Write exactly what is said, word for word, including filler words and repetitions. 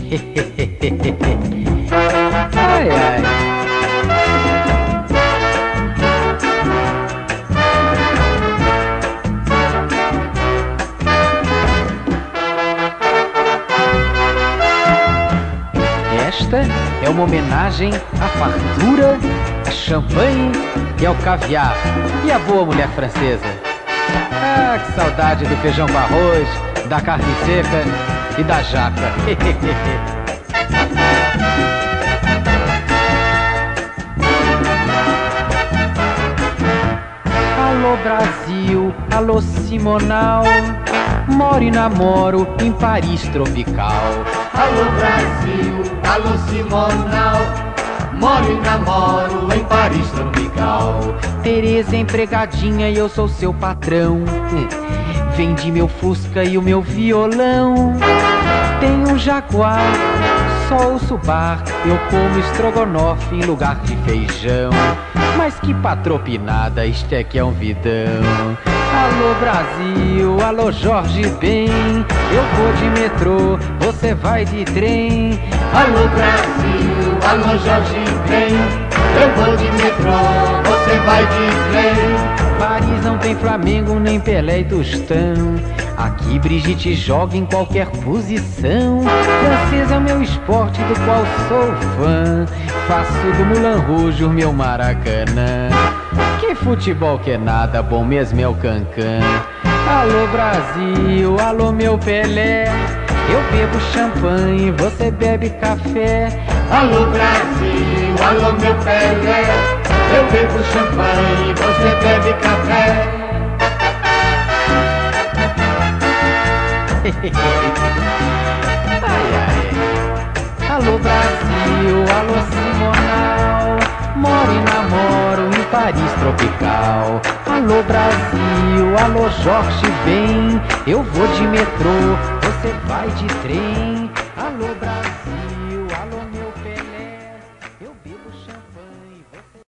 Ai, ai. Esta é uma homenagem à fartura, a champanhe e ao caviar e à boa mulher francesa. Ah, que saudade do feijão com arroz, da carne seca e da jaca. Alô Brasil, alô Simonal, moro e namoro em Paris tropical. Alô Brasil, alô Simonal, moro e namoro em Paris tropical. Tereza é empregadinha e eu sou seu patrão. Vendi meu Fusca e o meu violão. Tenho um Jaguar, só ouço bar. Eu como estrogonofe em lugar de feijão. Mas que patropinada, isto é que é um vidão. Alô Brasil, alô Jorge Ben, eu vou de metrô, você vai de trem. Alô Brasil, alô Jorge Ben, eu vou de metrô, você vai de trem. Paris não tem Flamengo, nem Pelé e Tostão. Aqui Brigitte joga em qualquer posição. Francês é o meu esporte do qual sou fã. Faço do Moulin Rouge o meu Maracanã. Que futebol que é nada, bom mesmo é o Cancan. Alô Brasil, alô meu Pelé, eu bebo champanhe, você bebe café. Alô Brasil, alô meu Pelé, eu bebo champanhe, você bebe café. Ai, ai. Alô Brasil, alô Simonal, moro e namoro em Paris tropical. Alô Brasil, alô Jorge Ben, eu vou de metrô, você vai de trem. Alô Brasil.